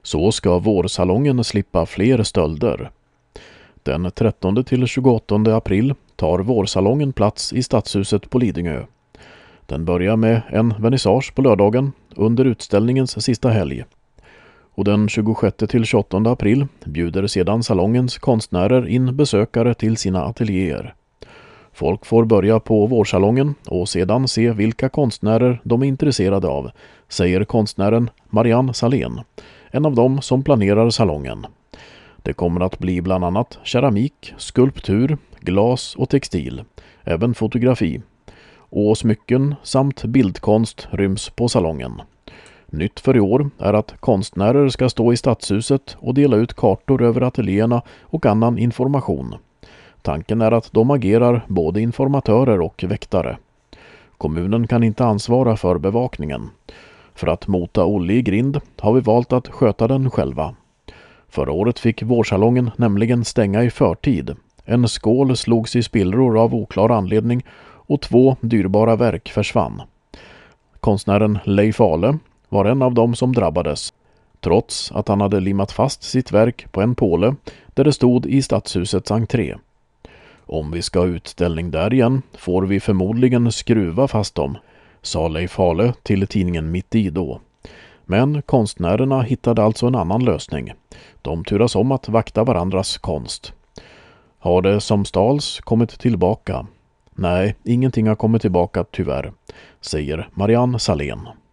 Så ska vårsalongen slippa fler stölder. Den 13 till 28 april tar vårsalongen plats i Stadshuset på Lidingö. Den börjar med en vernissage på lördagen under utställningens sista helg. Och den 26 till 28 april bjuder sedan salongens konstnärer in besökare till sina ateljéer. Folk får börja på vårsalongen och sedan se vilka konstnärer de är intresserade av, säger konstnären Marianne Salén, en av dem som planerar salongen. Det kommer att bli bland annat keramik, skulptur, glas och textil, även fotografi. Och smycken samt bildkonst ryms på salongen. Nytt för i år är att konstnärer ska stå i Stadshuset och dela ut kartor över ateljéerna och annan information. Tanken är att de agerar både informatörer och väktare. Kommunen kan inte ansvara för bevakningen. För att mota Olle i grind har vi valt att sköta den själva. Förra året fick vårsalongen nämligen stänga i förtid. En skål slogs i spillror av oklar anledning och 2 dyrbara verk försvann. Konstnären Leif Ale var en av dem som drabbades, trots att han hade limmat fast sitt verk på en påle där det stod i Stadshusets entré. Om vi ska ha utställning där igen får vi förmodligen skruva fast dem, sa Leif Ale till tidningen Mitt i då. Men konstnärerna hittade alltså en annan lösning. De turas om att vakta varandras konst. Har det som stals kommit tillbaka? Nej, ingenting har kommit tillbaka tyvärr, säger Marianne Salén.